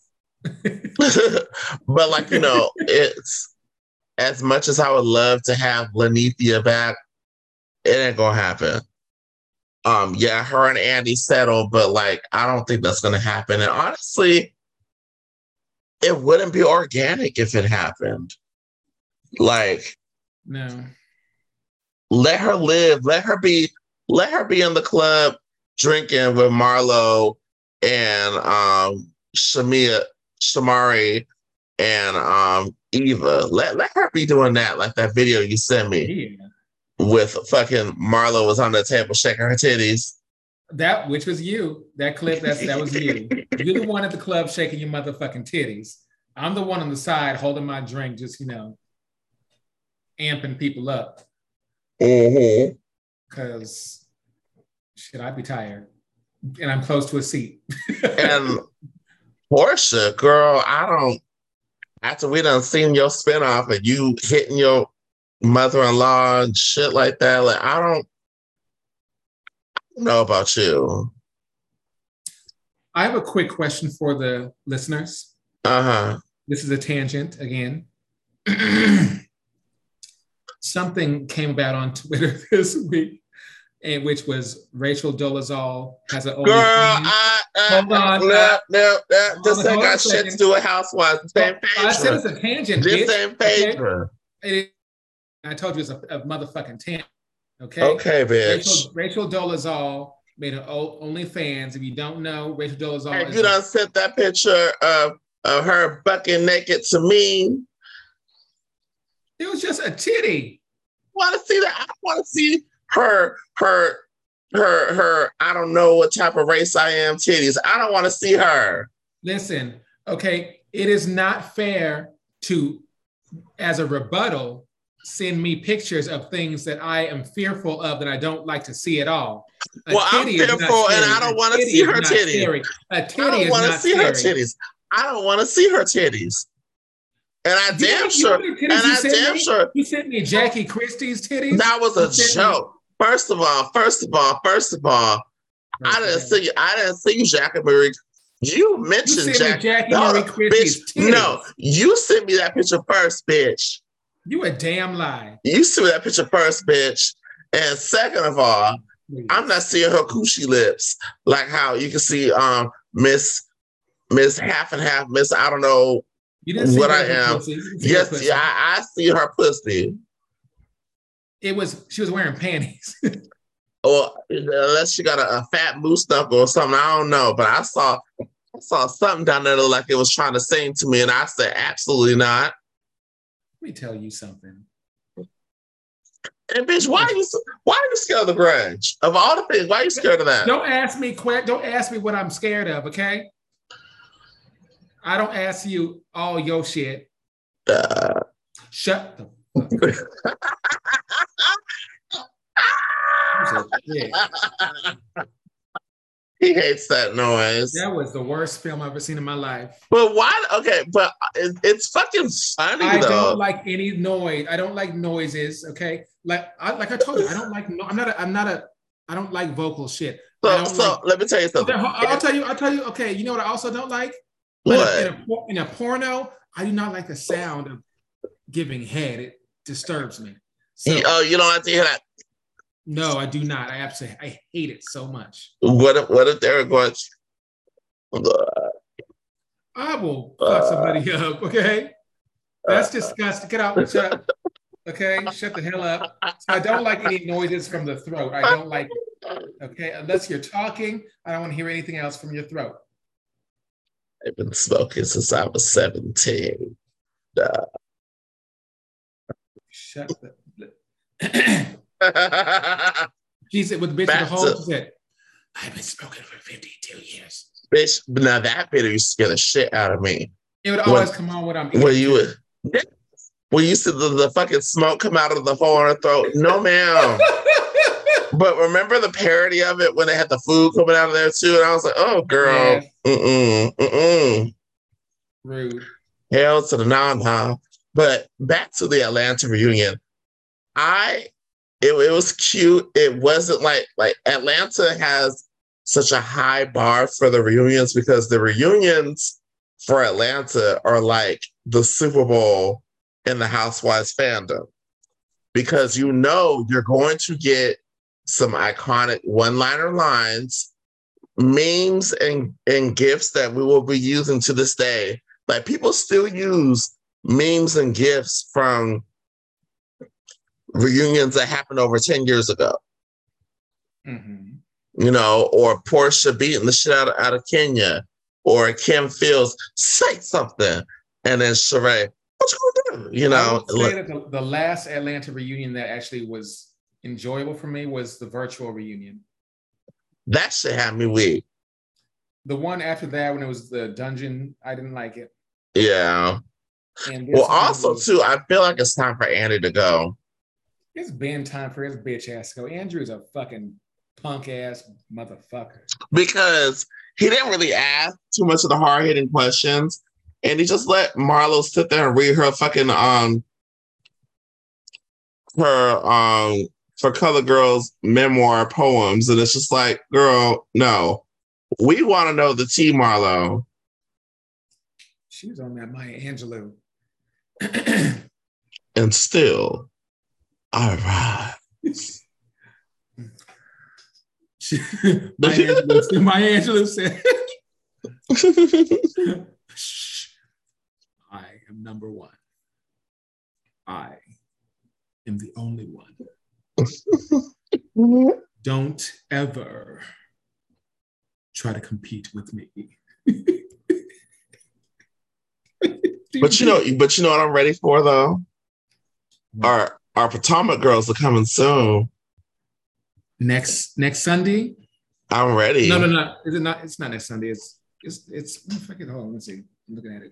S2: But like, you know, it's as much as I would love to have Lanithia back, it ain't gonna happen. Um, yeah, her and Andy settled, but like, I don't think that's gonna happen. And honestly, it wouldn't be organic if it happened. Like,
S1: no.
S2: Let her live. Let her be. Let her be in the club drinking with Marlo and um, Shamia, Shamari, and um, Eva. Let let her be doing that. Like that video you sent me
S1: Yeah.
S2: with fucking Marlo was on the table shaking her titties.
S1: That which was you. That clip. That's that was you. You're the one at the club shaking your motherfucking titties. I'm the one on the side holding my drink, just you know, amping people up.
S2: Mm-hmm.
S1: Because shit, I'd be tired. And I'm close to a seat.
S2: And Portia, girl, I don't after we done seen your spinoff and you hitting your mother-in-law and shit like that, like I don't, I don't know about you.
S1: I have a quick question for the listeners.
S2: Uh-huh.
S1: This is a tangent again. Something came about on Twitter this week, and which was Rachel Dolezal has an OnlyFans.
S2: Girl, I, I,
S1: hold on,
S2: no,
S1: uh,
S2: no, no, this
S1: on,
S2: ain't got shit to do with Housewives. Same page.
S1: I said it's a tangent.
S2: This
S1: bitch.
S2: ain't page.
S1: Okay? I told you it's a, a motherfucking tangent. Okay.
S2: Okay, bitch.
S1: Rachel, Rachel Dolezal made an OnlyFans. If you don't know, Rachel Dolezal.
S2: Hey, you done sent that picture of of her bucking naked to me.
S1: It was just a titty.
S2: Want to see that? I want to see her, her, her, her. I don't know what type of race I am. Titties. I don't want to see her.
S1: Listen, okay, it is not fair to, as a rebuttal, send me pictures of things that I am fearful of that I don't like to see at all. A
S2: well, I'm fearful and I don't want to see her titties.
S1: A titty
S2: I don't want to see her titties. I don't want to see her titties. And I
S1: you
S2: damn
S1: know,
S2: sure,
S1: you
S2: and I damn
S1: me?
S2: sure.
S1: You sent me Jackie Christie's titties?
S2: That was a joke. Me? First of all, first of all, first of all, first I didn't see you. I didn't see Jackie Marie. You mentioned
S1: you
S2: Jack,
S1: Jackie no, Marie Christie's
S2: bitch. Titties. No, you sent me that picture first, bitch.
S1: You a damn lie.
S2: You sent me that picture first, bitch. And second of all, Please. I'm not seeing her coochie lips like how you can see um Miss Miss Half and Half, Miss I don't know
S1: you didn't see
S2: what I am. Yes, yeah, I, I see her pussy.
S1: It was she was wearing panties.
S2: Or unless she got a, a fat moose knuckle or something, I don't know. But I saw I saw something down there that looked like it was trying to sing to me, and I said, absolutely not.
S1: Let me tell you something.
S2: And bitch, why are you why are you scared of the grudge? Of all the things, why are you scared of that?
S1: Don't ask me don't ask me what I'm scared of, okay? I don't ask you all your shit.
S2: Uh,
S1: Shut the fuck up.
S2: He hates that noise.
S1: That was the worst film I've ever seen in my life.
S2: But why? Okay, but it, it's fucking funny
S1: I
S2: though.
S1: don't like any noise. I don't like noises. Okay, like I like I told you, I don't like. No, I'm not. A, I'm not a. I don't like vocal shit.
S2: So, so like, let me tell you something.
S1: I'll, I'll tell you. I'll tell you. Okay, you know what I also don't like?
S2: What?
S1: In a, in a porno, I do not like the sound of giving head. It disturbs me.
S2: So, you, oh, you don't like to hear that?
S1: No, I do not. I absolutely I hate it so much.
S2: What if what if they're going?
S1: I will fuck uh, somebody up. Okay, that's uh, disgusting. Get out. Shut up. Okay, shut the hell up. I don't like any noises from the throat. I don't like it. Okay, unless you're talking, I don't want to hear anything else from your throat.
S2: I've been smoking since I was seventeen. Uh.
S1: Shut the. She said, with the bitch
S2: Back
S1: in the hole,
S2: to,
S1: she said, I've been smoking for fifty-two years.
S2: Bitch, now that video used to scare the shit out of me.
S1: It would always when, come on when I'm eating.
S2: When you would, when you see the, the fucking smoke come out of the hole in her throat. No, ma'am. But remember the parody of it when they had the food coming out of there too? And I was like, oh, girl. Yeah. Mm-mm, mm-mm.
S1: Rude.
S2: Hell to the non-ha. But back to the Atlanta reunion. I, it, it was cute. It wasn't like, like Atlanta has such a high bar for the reunions because the reunions for Atlanta are like the Super Bowl in the Housewives fandom. Because you know you're going to get some iconic one-liner lines, memes, and, and gifts that we will be using to this day Like people still use memes and gifs from reunions that happened over ten years ago.
S1: Mm-hmm.
S2: You know, or Portia beating the shit out of, out of Kenya, or Kim Fields, say something. And then Sheree, what you gonna do? You
S1: I
S2: know,
S1: would say that the, the last Atlanta reunion that actually was enjoyable for me was the virtual reunion.
S2: That shit had me weak.
S1: The one after that, when it was the dungeon, I didn't like it.
S2: Yeah.
S1: And
S2: well, also
S1: was,
S2: too, I feel like it's time for Andy to go.
S1: It's been time for his bitch ass to go. Andrew's a fucking punk ass motherfucker.
S2: Because he didn't really ask too much of the hard hitting questions, and he just let Marlo sit there and read her fucking um her um for Color Girls memoir poems, and it's just like, girl, no, we want to know the tea, Marlo.
S1: She was on that Maya Angelou.
S2: And still, I rise.
S1: Maya Angelou, Maya Angelou said, I am number one. I am the only one. Don't ever try to compete with me.
S2: But you know, but you know what I'm ready for though? What? Our our Potomac girls are coming soon.
S1: Next next Sunday?
S2: I'm ready.
S1: No, no, no. Is it not? It's not next Sunday. It's it's it's. Oh, fuck it. Hold on. Let's see. I'm looking at it.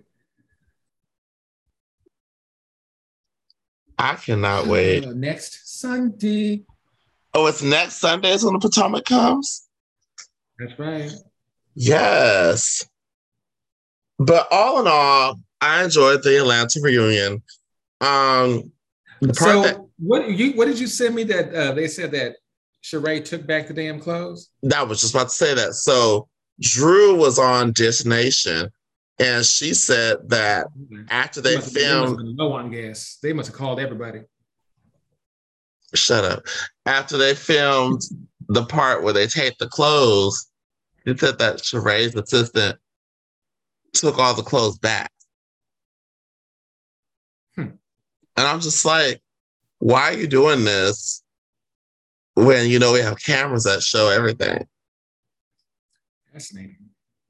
S2: I cannot wait.
S1: Uh, next Sunday.
S2: Oh, it's next Sunday is when the Potomac comes?
S1: That's right.
S2: Yes. But all in all, I enjoyed the Atlanta reunion. Um, the part
S1: so
S2: that,
S1: what you what did you send me that uh, they said that Sheree took back the damn clothes?
S2: I was just about to say that. So Drew was on Dish Nation, and she said that mm-hmm. after they, they must, filmed,
S1: they must have been low on gas. They must have called everybody.
S2: Shut up. After they filmed the part where they take the clothes, they said that Sheree's assistant took all the clothes back. Hmm. And I'm just like, why are you doing this when you know we have cameras that show everything?
S1: Fascinating.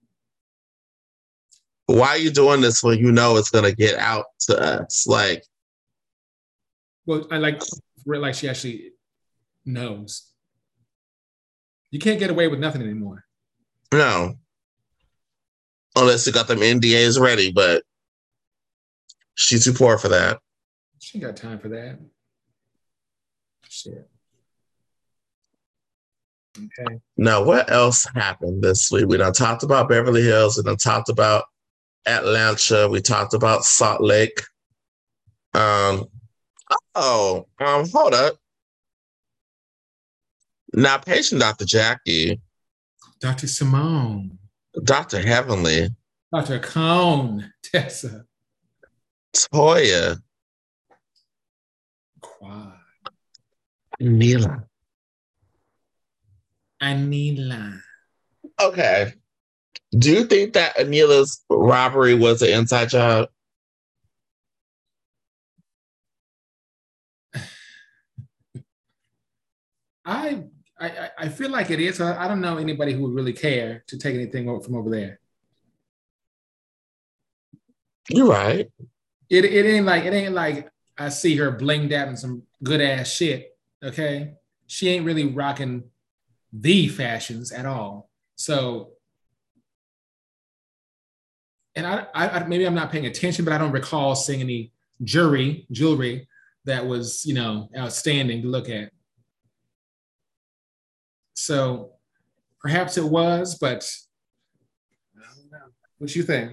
S2: Why are you doing this when you know it's going to get out to us? Like,
S1: well, I like, like she actually knows. You can't get away with nothing anymore.
S2: No. Unless you got them N D As ready, but she's too poor for that.
S1: She ain't got time for that. Shit. Okay.
S2: Now, what else happened this week? We done talked about Beverly Hills. We done talked about Atlanta. We talked about Salt Lake. Um. Oh, um. Hold up. Now, patient Doctor Jackie.
S1: Doctor Simone.
S2: Doctor Heavenly.
S1: Doctor Cone. Tessa.
S2: Toya.
S1: Quad.
S2: Anila.
S1: Anila.
S2: Okay. Do you think that Anila's robbery was an inside job?
S1: I I I feel like it is. I don't know anybody who would really care to take anything from over there.
S2: You're right.
S1: It it ain't like it ain't like I see her blinged out in some good ass shit. Okay, she ain't really rocking the fashions at all. So, and I, I maybe I'm not paying attention, but I don't recall seeing any jewelry jewelry that was, you know, outstanding to look at. So perhaps it was, but I don't know. What you think?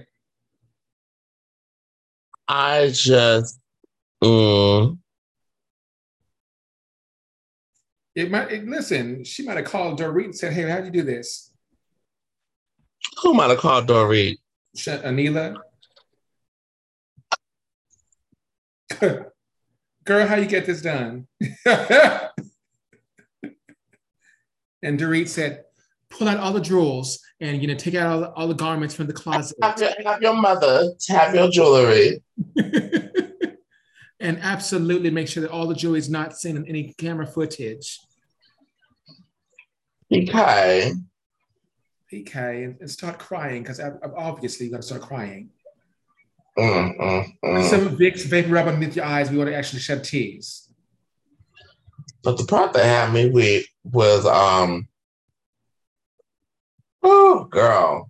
S2: I just, mm.
S1: It might, it, listen, she might have called Dorit and said, hey, how'd you do this?
S2: Who might have called Dorit?
S1: Anila. Girl, how you get this done? And Dorit said, pull out all the drawers and you know take out all the, all the garments from the closet.
S2: Have your, have your mother have your jewelry.
S1: And absolutely make sure that all the jewelry is not seen in any camera footage.
S2: Okay.
S1: Okay, and start crying because obviously you got to start crying.
S2: Mm, mm,
S1: Put
S2: mm.
S1: some Vicks vapor rub underneath your eyes. We want to actually shed tears.
S2: But the part that had me weak was, um, oh, girl.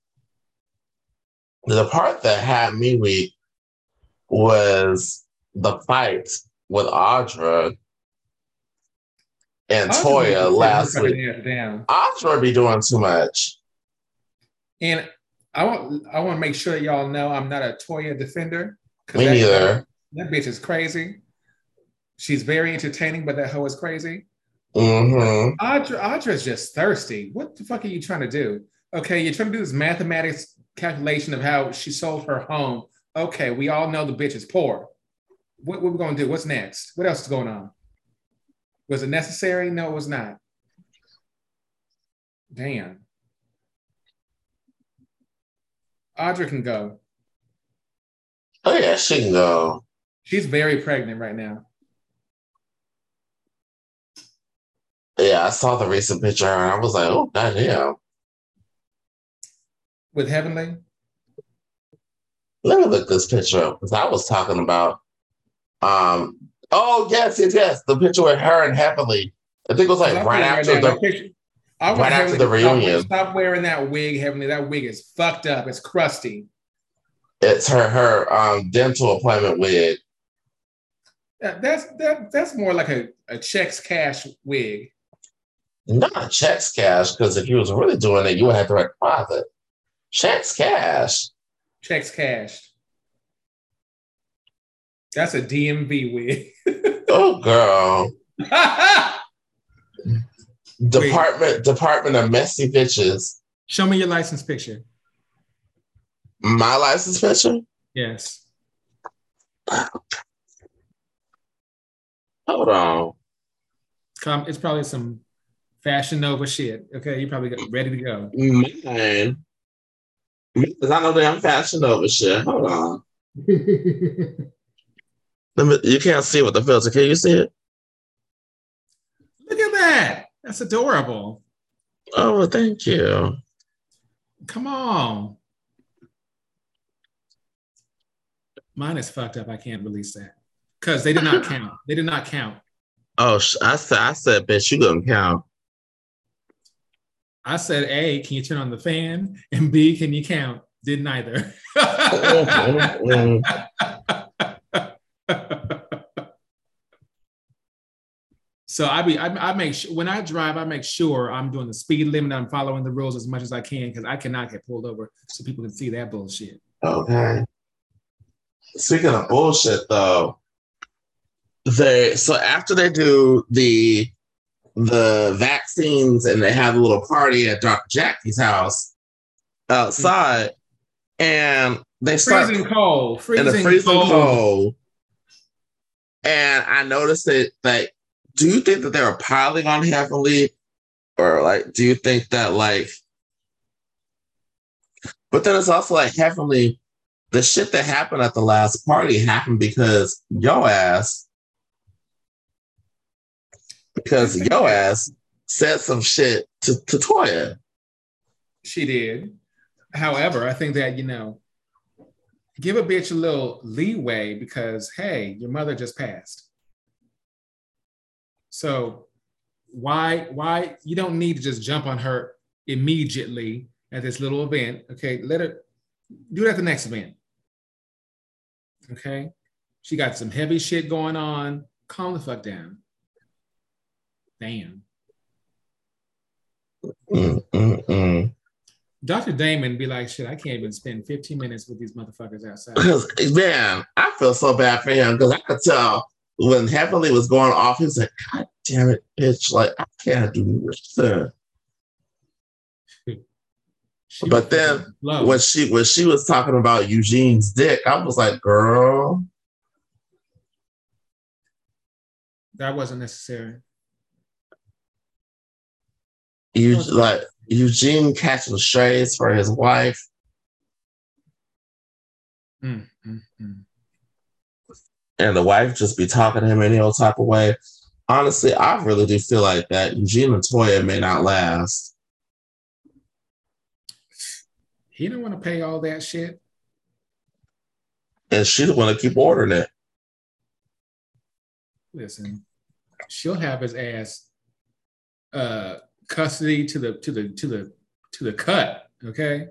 S2: The part that had me weak was the fight with Audra and Toya last week. Audra be doing too much.
S1: And I want I want to make sure y'all know I'm not a Toya defender.
S2: Me
S1: that,
S2: neither.
S1: That, that bitch is crazy. She's very entertaining, but that hoe is crazy.
S2: Mm-hmm.
S1: Audra, Audra's just thirsty. What the fuck are you trying to do? Okay, you're trying to do this mathematics calculation of how she sold her home. Okay, we all know the bitch is poor. What, what are we going to do? What's next? What else is going on? Was it necessary? No, it was not. Damn. Audra can go.
S2: Oh, yeah, she can go.
S1: She's very pregnant right now.
S2: Yeah, I saw the recent picture and I was like, oh, goddamn.
S1: With Heavenly?
S2: Let me look this picture up because I was talking about, um, oh, yes, yes, yes, the picture with her and Heavenly. I think it was like right after
S1: right
S2: the
S1: picture, I
S2: right after the reunion.
S1: Stop, stop wearing that wig, Heavenly. That wig is fucked up. It's crusty.
S2: It's her her um, dental appointment wig.
S1: That, that's that that's more like a, a checks cash wig.
S2: Not a checks cash, because if you was really doing it, you would have direct deposit. Checks cash.
S1: Checks cash. That's a D M V wig.
S2: Oh, girl. Department Wait. Department of Messy Bitches.
S1: Show me your license picture.
S2: My license picture?
S1: Yes.
S2: Hold on.
S1: Come, it's probably some Fashion Nova shit. Okay, you probably got ready to go.
S2: Mine. Because I know that I'm Fashion Nova shit. Hold on. Let me, you can't see with the filter. Can you see it?
S1: Look at that. That's adorable.
S2: Oh, thank you.
S1: Come on. Mine is fucked up. I can't release that. Because they did not count. They did not count.
S2: Oh, I said, I said, bitch, you gonna count.
S1: I said, A, can you turn on the fan? And B, can you count? Did neither. So I be I, I make sure when I drive, I make sure I'm doing the speed limit. I'm following the rules as much as I can because I cannot get pulled over so people can see that bullshit.
S2: Okay. Speaking of bullshit, though, they so after they do the the vaccines and they have a little party at Doctor Jackie's house outside, and they start
S1: freezing cold, freezing
S2: in the freezing
S1: cold.
S2: cold. And I noticed that, like, do you think that they were piling on Heavenly, or like, do you think that like? But then it's also like Heavenly. The shit that happened at the last party happened because yo ass, because yo ass said some shit to, to Toya.
S1: She did. However, I think that, you know, give a bitch a little leeway because, hey, your mother just passed. So why, why, you don't need to just jump on her immediately at this little event. Okay, let her do it at the next event. Okay, she got some heavy shit going on. Calm the fuck down. Damn.
S2: Mm, mm, mm.
S1: Doctor Damon be like, shit, I can't even spend fifteen minutes with these motherfuckers outside.
S2: Because, man, I feel so bad for him because I could tell when Heavenly was going off, he was like, God damn it, bitch. Like, I can't do this. But then when she when she was talking about Eugene's dick, I was like, girl.
S1: That wasn't necessary.
S2: You like Eugene catching strays for his wife.
S1: Mm, mm, mm.
S2: And the wife just be talking to him any old type of way. Honestly, I really do feel like that Eugene and Toya may not last.
S1: He don't want to pay all that shit.
S2: And she don't want to keep ordering it.
S1: Listen, she'll have his ass uh custody to the to the to the to the cut, okay?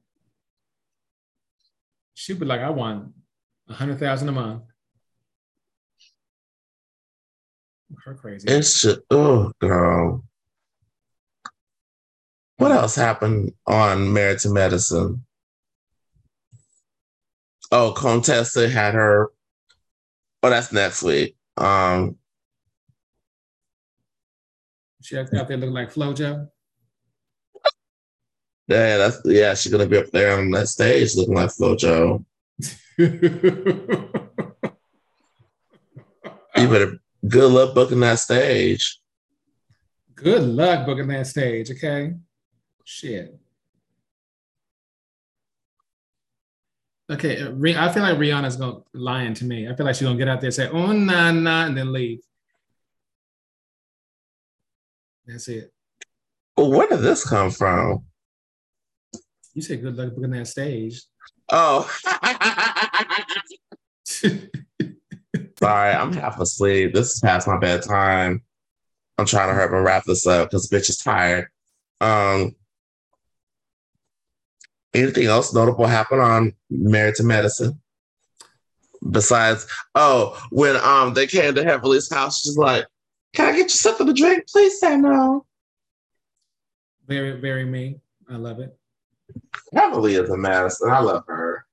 S1: She'd be like, I want a hundred thousand a month. Her crazy.
S2: It's just, oh, girl. What else happened on Married to Medicine? Oh, Contessa had her. Oh, that's next week. Um,
S1: she out there looking like FloJo.
S2: Yeah, that's yeah. She's gonna be up there on that stage looking like FloJo. You better good luck booking that stage.
S1: Good luck booking that stage, okay? Shit. Okay, I feel like Rihanna's gonna lying to me. I feel like she's gonna get out there and say, "Oh nah nah," and then leave. That's it.
S2: Well, where did this come from?
S1: You said good luck booking that stage.
S2: Oh. Sorry, I'm half asleep. This is past my bedtime. I'm trying to hurry up and wrap this up because bitch is tired. Um, anything else notable happen on Married to Medicine? Besides, oh, when um they came to Heavenly's house, she's like, "Can I get you something to drink? Please say no."
S1: Very, very me. I love it.
S2: Heavenly is a Madison. I love her.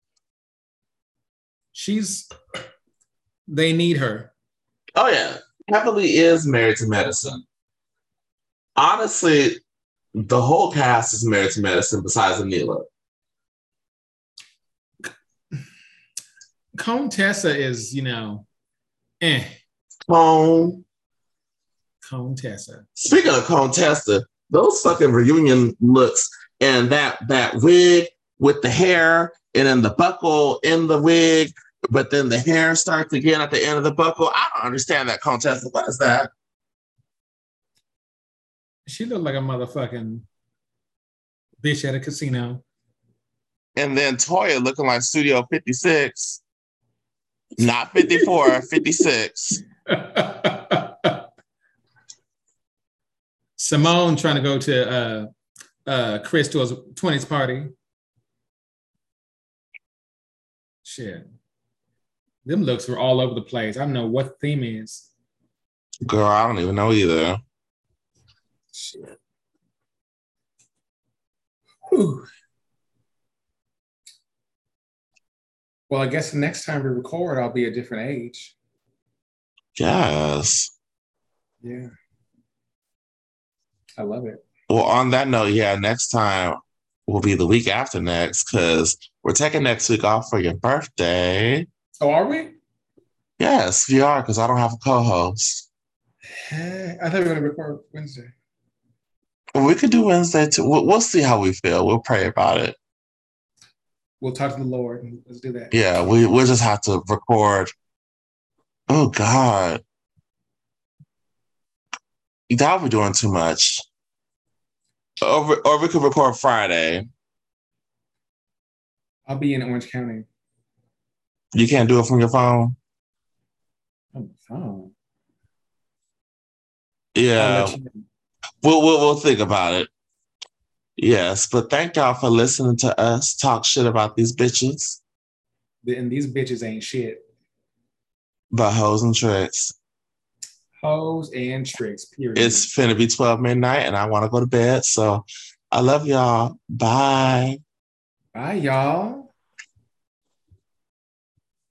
S1: She's. They need her.
S2: Oh yeah, Heavenly is Married to Medicine. Honestly, the whole cast is Married to Medicine besides Anila.
S1: Contessa is, you know, eh.
S2: Cone.
S1: Contessa.
S2: Speaking of Contessa, those fucking reunion looks and that that wig with the hair and then the buckle in the wig, but then the hair starts again at the end of the buckle. I don't understand that, Contessa. What is that?
S1: She looked like a motherfucking bitch at a casino.
S2: And then Toya looking like Studio fifty-six. Not fifty-four, fifty-six.
S1: Simone trying to go to uh, uh, Crystal's twenties party. Shit. Them looks were all over the place. I don't know what the theme is.
S2: Girl, I don't even know either.
S1: Shit. Whew. Well, I guess the next time we record, I'll be a different age.
S2: Yes.
S1: Yeah. I love it.
S2: Well, on that note, yeah, next time will be the week after next because we're taking next week off for your birthday.
S1: Oh, are we?
S2: Yes, we are because I don't have a co-host.
S1: Hey, I thought we were going to record Wednesday.
S2: Well, we could do Wednesday too. We'll, we'll see how we feel. We'll pray about it.
S1: We'll talk to the Lord and let's do that.
S2: Yeah, we we'll just have to record. Oh God, that would be doing too much. Or, or we could record Friday.
S1: I'll be in Orange County.
S2: You can't do it from your phone?
S1: On the phone?
S2: Yeah. You know. We'll, we'll, we'll think about it. Yes, but thank y'all for listening to us talk shit about these bitches.
S1: And these bitches ain't shit.
S2: But hoes and tricks.
S1: Hoes and tricks, period.
S2: It's finna be twelve midnight and I want to go to bed. So I love y'all. Bye.
S1: Bye, y'all.